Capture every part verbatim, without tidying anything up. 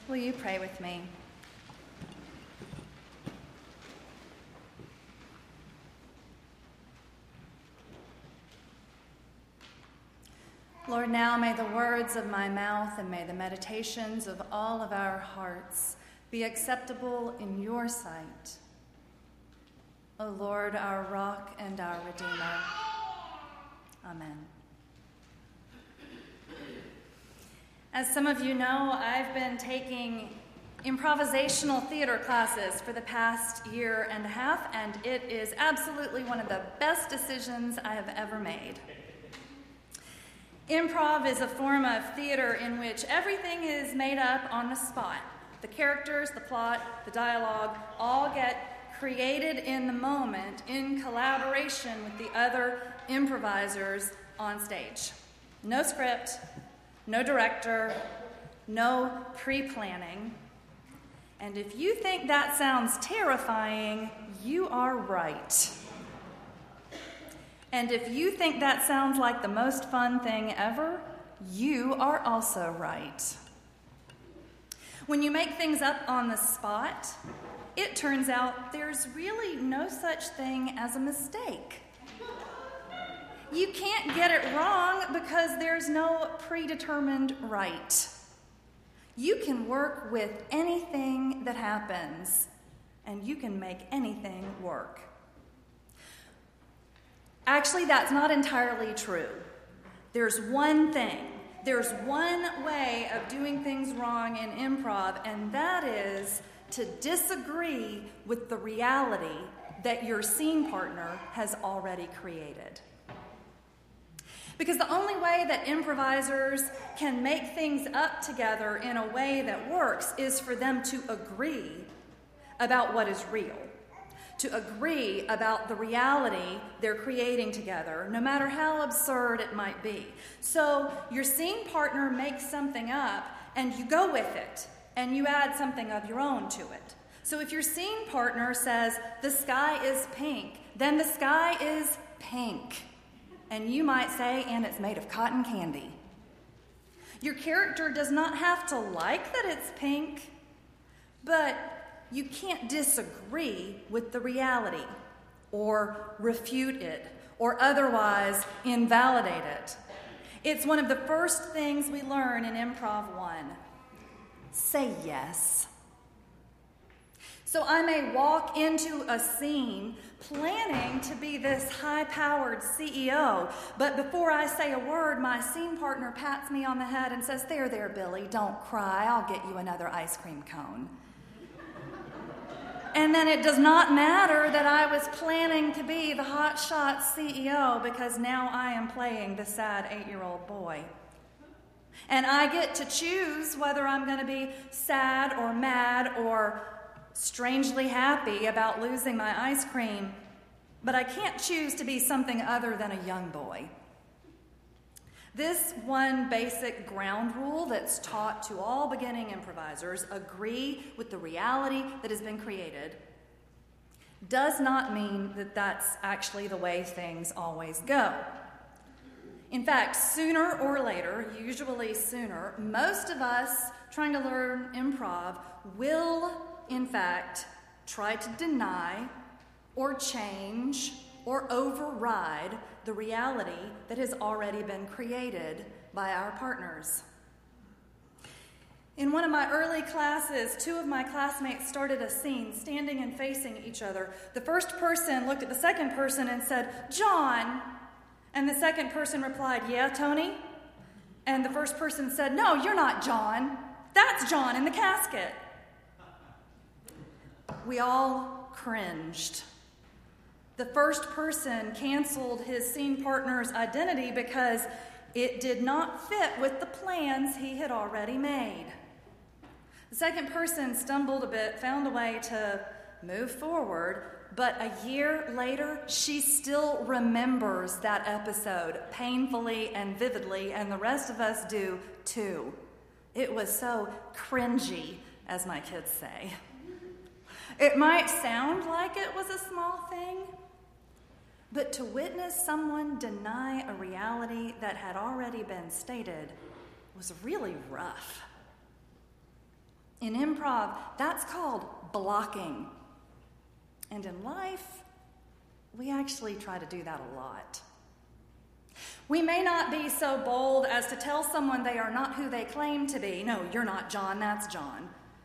Will you pray with me? Lord, now may the words of my mouth and may the meditations of all of our hearts be acceptable in your sight. O Lord, our rock and our redeemer. Amen. As some of you know, I've been taking improvisational theater classes for the past year and a half, and it is absolutely one of the best decisions I have ever made. Improv is a form of theater in which everything is made up on the spot. The characters, the plot, the dialogue all get created in the moment in collaboration with the other improvisers on stage. No script, no director, no pre-planning. And if you think that sounds terrifying, you are right. And if you think that sounds like the most fun thing ever, you are also right. When you make things up on the spot, it turns out there's really no such thing as a mistake. You can't get it wrong because there's no predetermined right. You can work with anything that happens, and you can make anything work. Actually, that's not entirely true. There's one thing, there's one way of doing things wrong in improv, and that is to disagree with the reality that your scene partner has already created. Because the only way that improvisers can make things up together in a way that works is for them to agree about what is real, to agree about the reality they're creating together, no matter how absurd it might be. So your scene partner makes something up, and you go with it, and you add something of your own to it. So if your scene partner says, the sky is pink, then the sky is pink. And you might say, and it's made of cotton candy. Your character does not have to like that it's pink, but you can't disagree with the reality or refute it or otherwise invalidate it. It's one of the first things we learn in Improv one. Say yes. So I may walk into a scene planning to be this high-powered C E O, but before I say a word, my scene partner pats me on the head and says, there, there, Billy, don't cry. I'll get you another ice cream cone. And then it does not matter that I was planning to be the hotshot C E O because now I am playing the sad eight-year-old boy. And I get to choose whether I'm going to be sad or mad or strangely happy about losing my ice cream, but I can't choose to be something other than a young boy. This one basic ground rule that's taught to all beginning improvisers, agree with the reality that has been created, does not mean that that's actually the way things always go. In fact, sooner or later, usually sooner, most of us trying to learn improv will, in fact, try to deny or change or override the reality that has already been created by our partners. In one of my early classes, two of my classmates started a scene, standing and facing each other. The first person looked at the second person and said, "John." And the second person replied, "Yeah, Tony?" And the first person said, "No, you're not John. That's John in the casket." We all cringed. The first person canceled his scene partner's identity because it did not fit with the plans he had already made. The second person stumbled a bit, found a way to move forward, but a year later, she still remembers that episode painfully and vividly, and the rest of us do too. It was so cringy, as my kids say. It might sound like it was a small thing, but to witness someone deny a reality that had already been stated was really rough. In improv, that's called blocking. And in life, we actually try to do that a lot. We may not be so bold as to tell someone they are not who they claim to be. No, you're not John, that's John.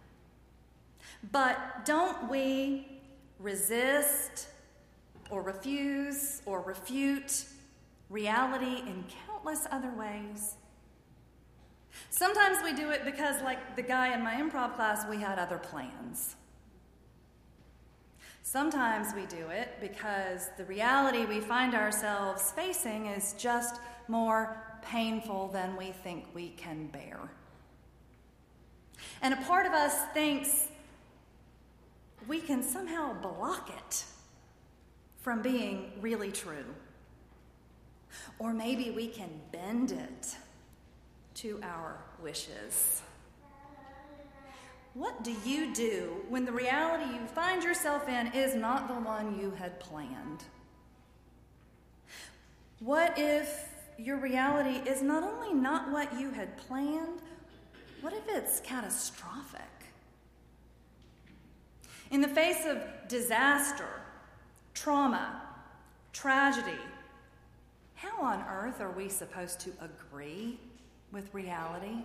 But don't we resist or refuse or refute reality in countless other ways? Sometimes we do it because, like the guy in my improv class, we had other plans. Sometimes we do it because the reality we find ourselves facing is just more painful than we think we can bear. And a part of us thinks we can somehow block it from being really true. Or maybe we can bend it to our wishes. What do you do when the reality you find yourself in is not the one you had planned? What if your reality is not only not what you had planned, what if it's catastrophic? In the face of disaster, trauma, tragedy, how on earth are we supposed to agree with reality?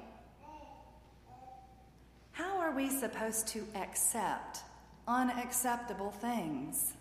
How are we supposed to accept unacceptable things?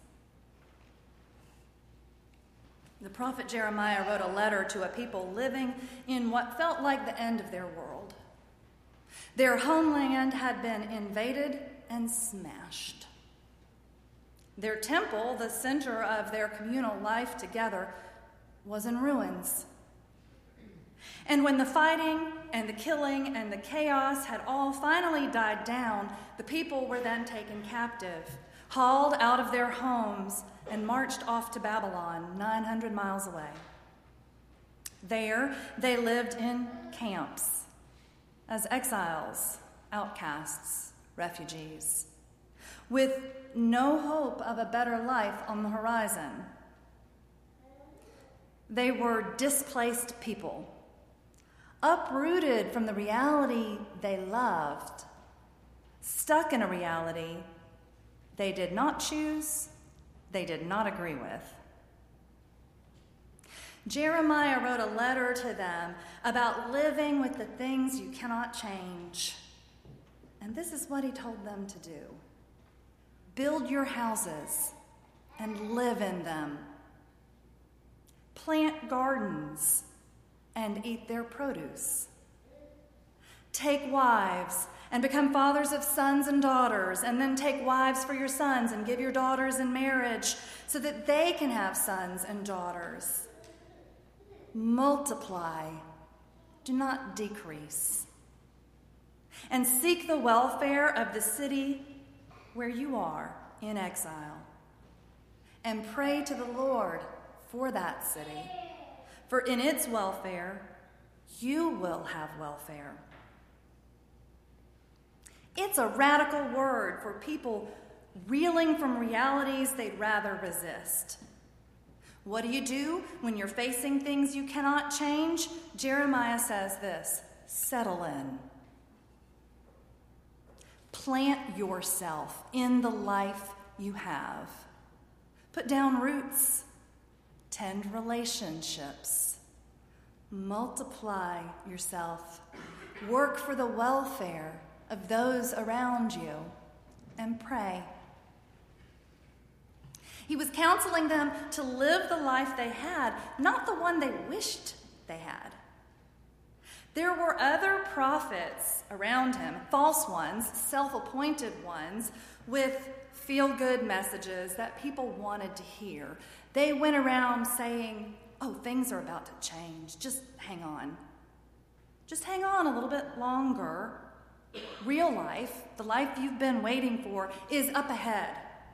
The prophet Jeremiah wrote a letter to a people living in what felt like the end of their world. Their homeland had been invaded and smashed. Their temple, the center of their communal life together, was in ruins. And when the fighting and the killing and the chaos had all finally died down, the people were then taken captive, hauled out of their homes, and marched off to Babylon, nine hundred miles away. There, they lived in camps as exiles, outcasts, refugees, with no hope of a better life on the horizon. They were displaced people, uprooted from the reality they loved, stuck in a reality they did not choose, they did not agree with. Jeremiah wrote a letter to them about living with the things you cannot change. And this is what he told them to do. Build your houses and live in them. Plant gardens and eat their produce. Take wives and become fathers of sons and daughters, and then take wives for your sons and give your daughters in marriage so that they can have sons and daughters. Multiply, do not decrease. And seek the welfare of the city where you are in exile. And pray to the Lord for that city, for in its welfare, you will have welfare. It's a radical word for people reeling from realities they'd rather resist. What do you do when you're facing things you cannot change? Jeremiah says this: settle in. Plant yourself in the life you have. Put down roots. Tend relationships. Multiply yourself. Work for the welfare of those around you. And pray. He was counseling them to live the life they had, not the one they wished they had. There were other prophets around him, false ones, self-appointed ones, with feel-good messages that people wanted to hear. They went around saying, oh, things are about to change. Just hang on. Just hang on a little bit longer. Real life, the life you've been waiting for, is up ahead.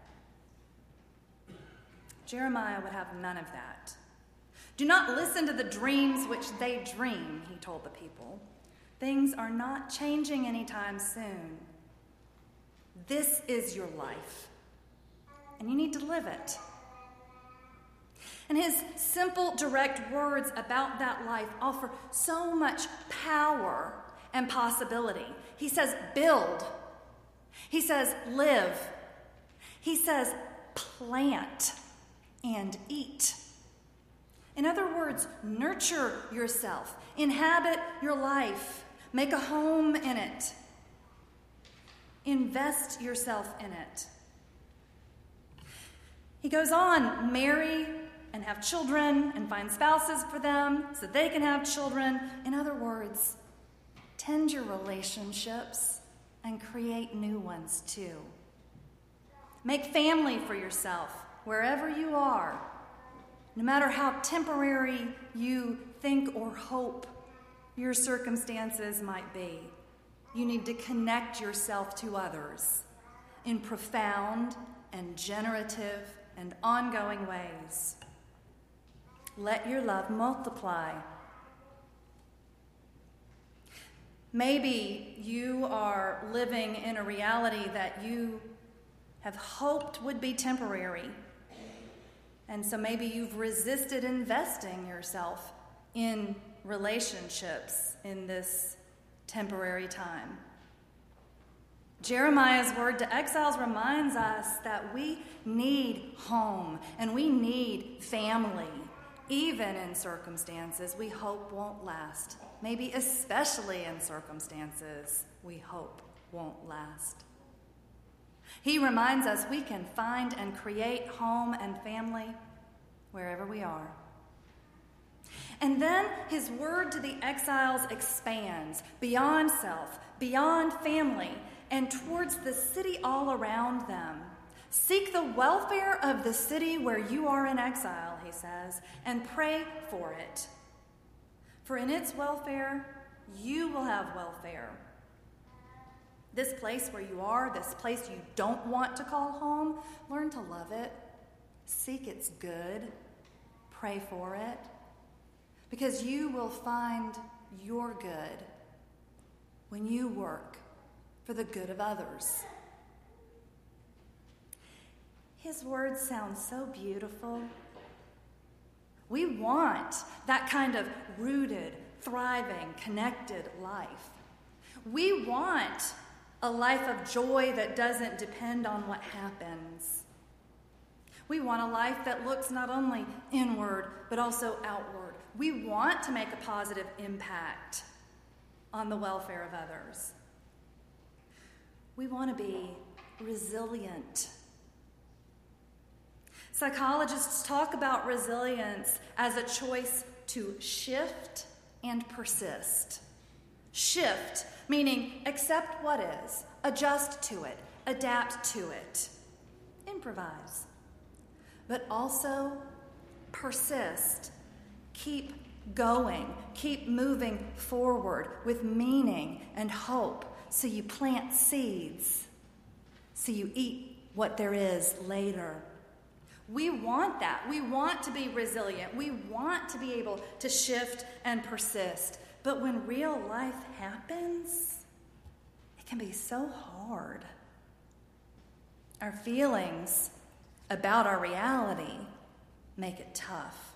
Jeremiah would have none of that. Do not listen to the dreams which they dream, he told the people. Things are not changing anytime soon. This is your life, and you need to live it. And his simple, direct words about that life offer so much power and possibility. He says, build, He says, live. He says, plant and eat. In other words, nurture yourself, inhabit your life, make a home in it, invest yourself in it. He goes on, marry and have children and find spouses for them so they can have children. In other words, tend your relationships and create new ones too. Make family for yourself wherever you are, no matter how temporary you think or hope your circumstances might be. You need to connect yourself to others in profound and generative and ongoing ways. Let your love multiply. Maybe you are living in a reality that you have hoped would be temporary. And so maybe you've resisted investing yourself in relationships in this temporary time. Jeremiah's word to exiles reminds us that we need home and we need family, even in circumstances we hope won't last. Maybe especially in circumstances we hope won't last. He reminds us we can find and create home and family wherever we are. And then his word to the exiles expands beyond self, beyond family, and towards the city all around them. Seek the welfare of the city where you are in exile, he says, and pray for it. For in its welfare, you will have welfare. This place where you are, this place you don't want to call home, learn to love it. Seek its good. Pray for it. Because you will find your good when you work for the good of others. His words sound so beautiful. We want that kind of rooted, thriving, connected life. We want a life of joy that doesn't depend on what happens. We want a life that looks not only inward, but also outward. We want to make a positive impact on the welfare of others. We want to be resilient. Psychologists talk about resilience as a choice to shift and persist. Shift, meaning accept what is, adjust to it, adapt to it, improvise. But also persist, keep going, keep moving forward with meaning and hope, so you plant seeds, so you eat what there is later. We want that. We want to be resilient. We want to be able to shift and persist. But when real life happens, it can be so hard. Our feelings about our reality make it tough.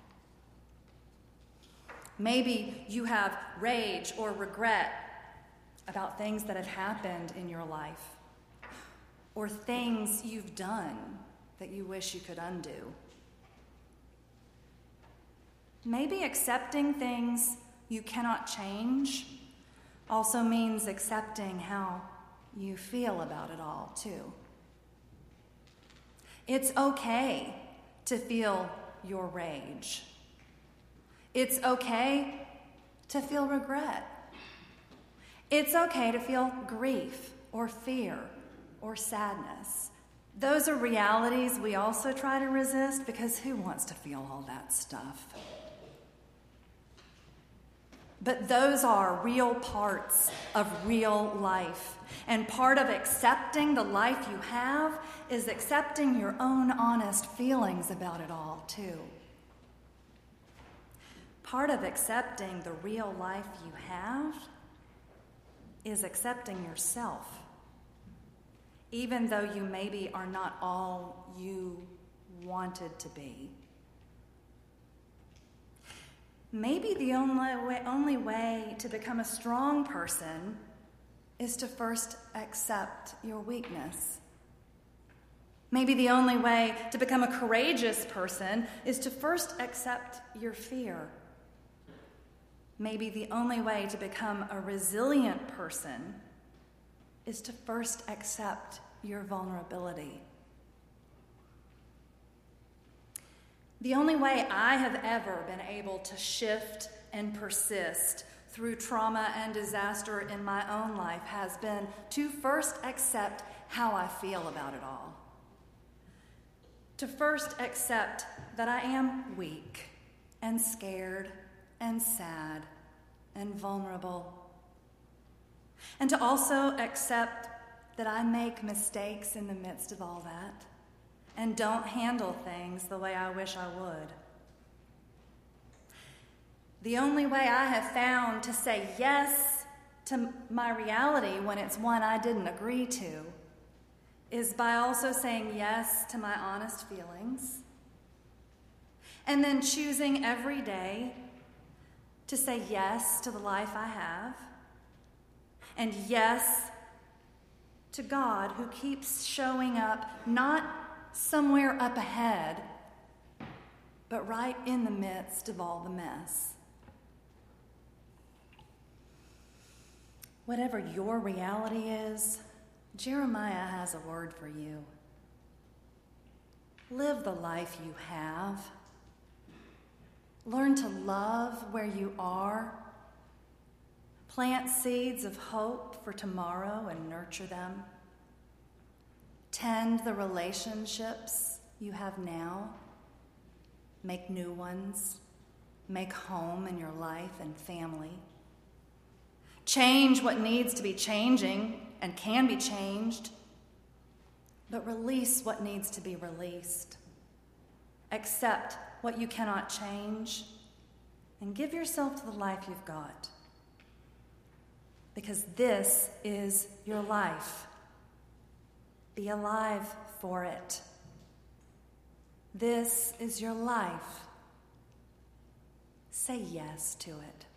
Maybe you have rage or regret about things that have happened in your life, or things you've done that you wish you could undo. Maybe accepting things you cannot change also means accepting how you feel about it all, too. It's okay to feel your rage. It's okay to feel regret. It's okay to feel grief or fear or sadness. Those are realities we also try to resist, because who wants to feel all that stuff? But those are real parts of real life. And part of accepting the life you have is accepting your own honest feelings about it all, too. Part of accepting the real life you have is accepting yourself, even though you maybe are not all you wanted to be. Maybe the only way, only way to become a strong person is to first accept your weakness. Maybe the only way to become a courageous person is to first accept your fear. Maybe the only way to become a resilient person is to first accept your vulnerability. The only way I have ever been able to shift and persist through trauma and disaster in my own life has been to first accept how I feel about it all. To first accept that I am weak and scared and sad and vulnerable. And to also accept that I make mistakes in the midst of all that and don't handle things the way I wish I would. The only way I have found to say yes to my reality when it's one I didn't agree to is by also saying yes to my honest feelings, and then choosing every day to say yes to the life I have, and yes to God who keeps showing up not somewhere up ahead, but right in the midst of all the mess. Whatever your reality is, Jeremiah has a word for you. Live the life you have. Learn to love where you are. Plant seeds of hope for tomorrow and nurture them. Tend the relationships you have now. Make new ones. Make home in your life and family. Change what needs to be changing and can be changed, but release what needs to be released. Accept what you cannot change, and give yourself to the life you've got. Because this is your life. Be alive for it. This is your life. Say yes to it.